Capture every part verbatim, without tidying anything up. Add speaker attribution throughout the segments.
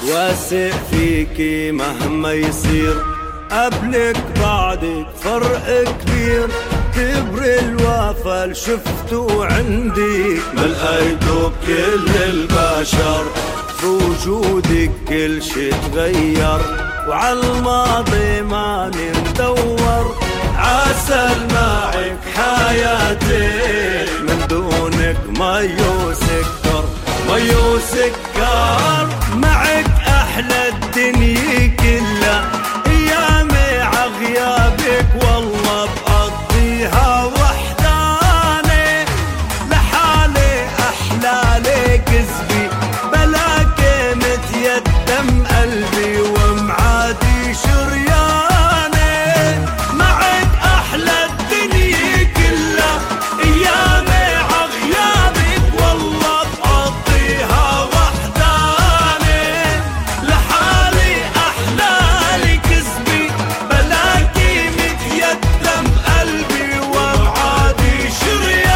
Speaker 1: واثق فيكي مهما يصير، قبلك بعدك فرق كبير. كبر الوفا اللي شفته عندي ما لقيته بكل البشر. بوجودك كل شي تغير، وعالماضي ما ندور. عسل معك حياتي، من دونك مايو سكر مايو سكر. معك أحلى الدنيا كلها، أيامي عغيابك والله بقضيها وحداني. لحالي أحلالي كذبي، بلاكي متيتم قلبي ومعادي شرياني. معك أحلى الدنيا كلها، أيامي عغيابك والله بقضيها وحداني. لحالي أحلالي كذبي، بلاكي متيتم قلبي ومعادي شرياني.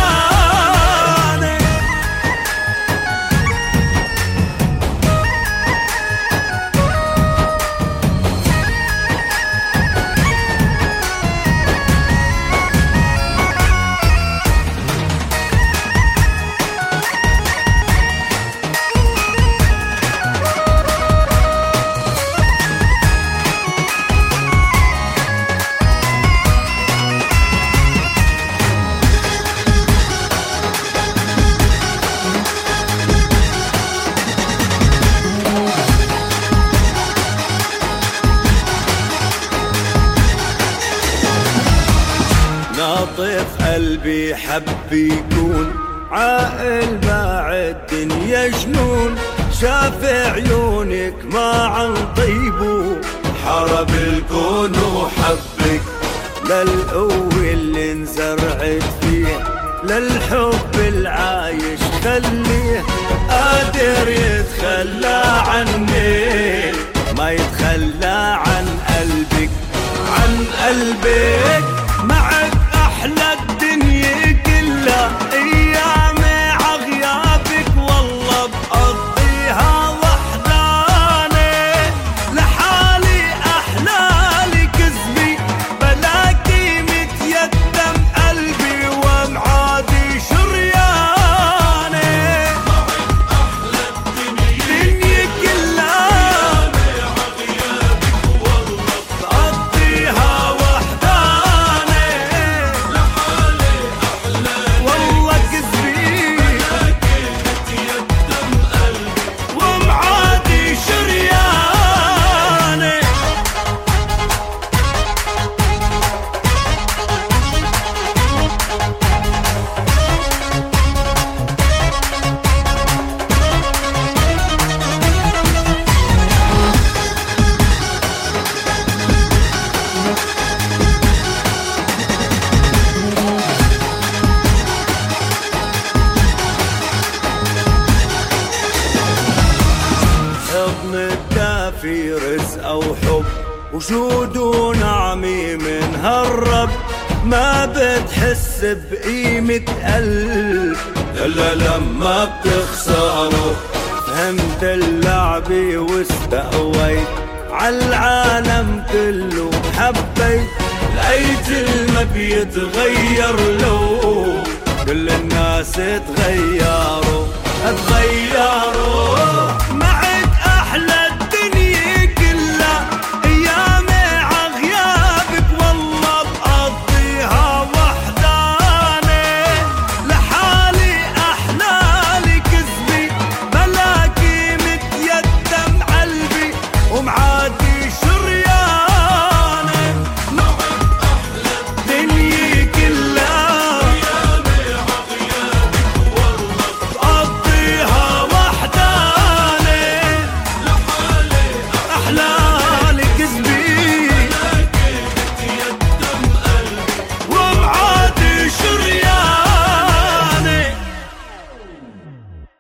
Speaker 1: ناطف قلبي حب يكون عاقل مع الدنيا جنون. شاف عيونك ما عن طيبه، حرب الكون وحبك. للقوة اللي انزرعت فيه، للحب العايش خليه. قادر يتخلى عني، ما يتخلى عن قلبك عن قلبك. معك أحلى الدنيا كلها، أيامي عغيابك والله بقضيها وحداني. لحالي أحلالي كذبي، بلاكي متيتم قلبي ومعادي شرياني. معك أحلى الدنيا كلها، أيامي عغيابك والله بقضيها وحداني. في رزق أو حب، وجود ونعمي من هالرب. ما بتحس بقيمة قلب إلا لما بتخسره. فهمت اللعبة واستقويت، عالعالم كله حبيت. لقيت الما بيتغير لو كل الناس تغيروا تغيروا.